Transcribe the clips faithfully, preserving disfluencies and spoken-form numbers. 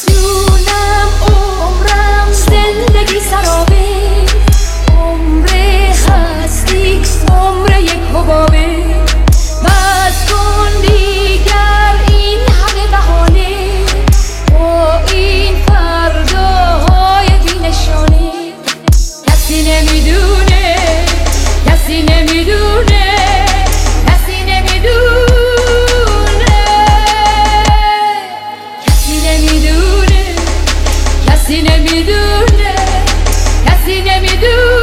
جونم عمرم زندگی سرابه، عمر هستی عمر یک حبابه. بس کن دیگر این همه بهانه، با این فرداهای بی نشانه. کسی نمیدونه، کسی نمیدونه، کسی نمیدونه، کسی نمیدونه، کسی نمیدونه، کسی نمیدونه.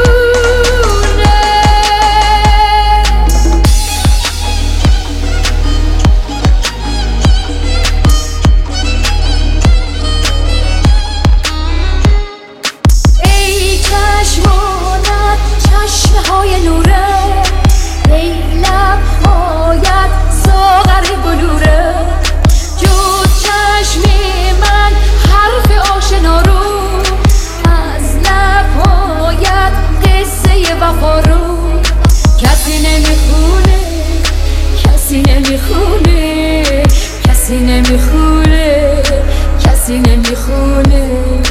ای چشمانت چشمه های نوره، ای لبهایت ساغر بلوره. جز چشم من حرف آشنا رو، از لبهایت قصه وفا رو. کسی نمیخونه، کسی نمیخونه، کسی نمیخونه، کسی نمیخونه.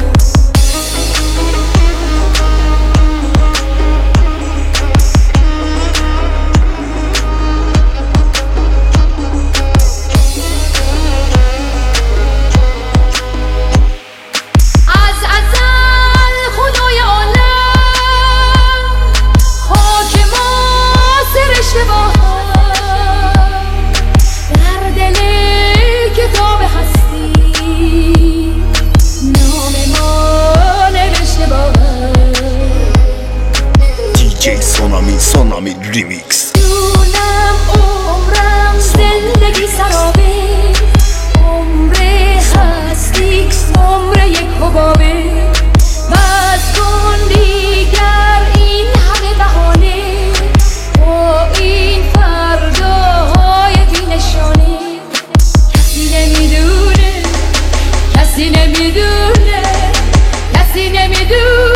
سونامی سونامی ریمیکس. جونم عمرم زندگی سرابه، عمر هستی عمر یک حبابه. بس کن دیگر این همه بهانه، با این فرداهای بی نشانه. کسی نمیدونه، کسی نمیدونه، کسی نمیدونه،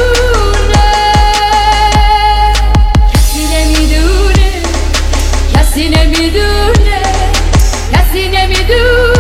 کسی نمیدونه، کسی نمیدونه.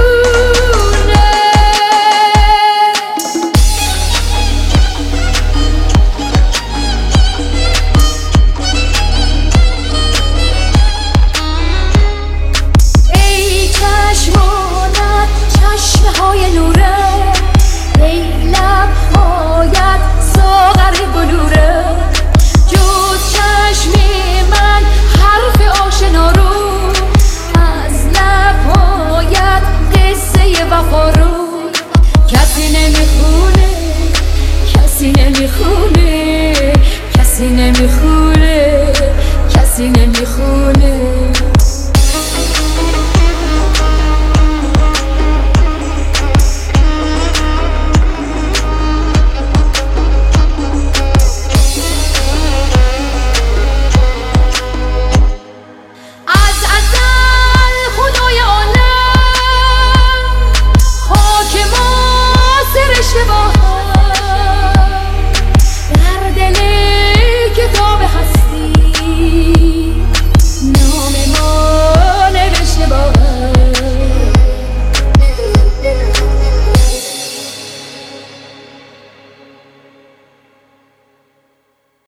ای چشمانت چشمه های نوره، ای لبهایت ساغر بلوره. جز چشم من حرف آشنا رو، از لبهایت قصه وفا رو. کسی نمیخونه، کسی نمیخونه، کسی نمیخونه، کسی نمیخونه.